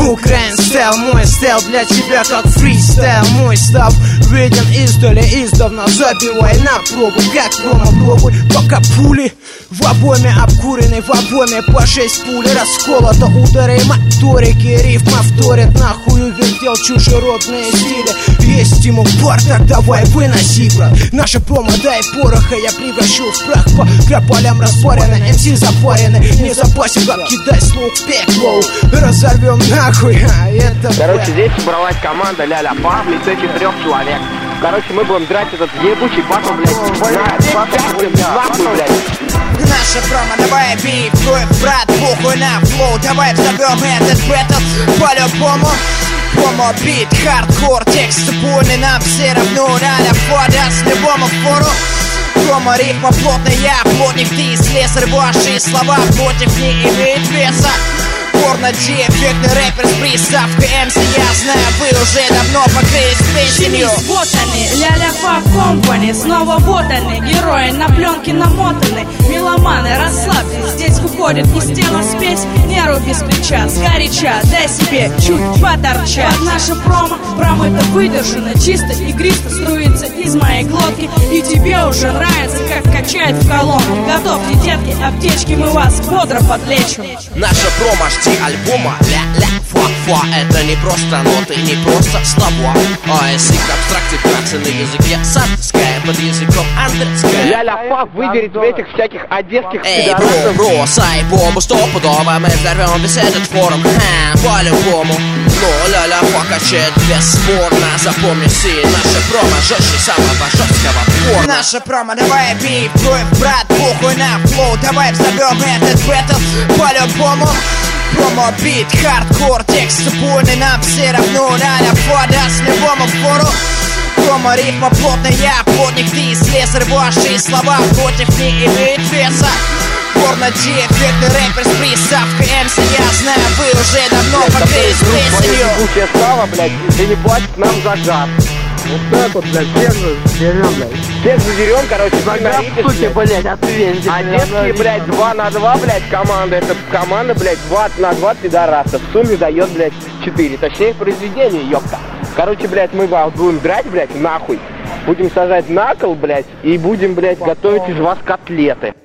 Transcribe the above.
Украин стайл, мой стайл для тебя как фристайл. Мой став виден издали, издавна. Забивай на пробу, как промо пробуй. Пока пули в обойме обкурены, в обойме по 6 пуль. Расколото удары моторики, рифма вторит. Нахуй увертел чужеродные стили. Есть стимул, так давай выноси, брат. Наша промо, дай пороха, я превращу в прах. По крапалям растворены, МС запарены. Не запасен, как кидай слух в пекло. Разорвем нахуй, это короче, здесь собралась команда Ля-Ля Па в лице 4 человек. Короче, мы будем драть этот ебучий батл, блядь. Нахуй, блядь. Наша промо, давай бей, брат, похуй на флоу. Давай взорвем этот бэтл по-любому. Промо, бит, хардкор, текст полный, нам все равно. Ля-Ля Па даст любому фору. Промо, рифма плотная, плотник, ты слесарь. Ваши слова против не имеют веса. Порно-дефектный рэпер с приставкой МС. Я знаю, вы уже давно покрылись песенью. Вот они, Ля-Ля Па Компани. Снова вот они, герои на пленке намотаны. Меломаны, расслабьтесь, здесь выходит из тела спесь. Нервы без плеча, сгоряча, дай себе чуть поторчать. Наша промо, промыто выдержано, чисто игристо струится из моей глотки. И тебе уже нравится, как качает в колонку. Готовьте, детки, аптечки, мы вас бодро подлечим. Наша промо, жди альбома Ля-Ля-Фа-Фа. Это не просто ноты, не просто слова, а язык абстракции, працы на языке садская, под языком андерская. Ля-Ля Па выберет этих всяких одесских Эй, пидорасов. бро, с альбому стопудово мы взорвем весь этот форум, по-любому. Но Ля-Ля Па качает бесспорно. Запомни все, наша промо жестче самого жесткого порно. Наша промо, давай бей, брат, похуй на флоу. Давай взорвем этот бэтл по-любому. Промо, бит, хардкор, текст полный, нам все равно. Ля-Ля Па даст любому фору. Промо, рифма плотная, плотник, ты слесарь. Ваши слова против не имеют веса. Порно-дефектный рэпер с приставкой МС. Я знаю, вы уже давно покрылись песенью. Ебучая слава, блядь, и не платит нам за газ. Вот так вот, блядь, всех задерем, блядь. Всех задерем, короче, Суки, блядь, ответьте. а детские, блядь, 2 на 2, блядь, команда. Это команда, блядь, 2 на 2 пидорасов. В сумме дает, блядь, 4. Точнее, произведение, ёпта. Короче, блядь, мы вас будем драть, блядь, нахуй. Будем сажать на кол, блядь, и будем, блядь, готовить из вас котлеты.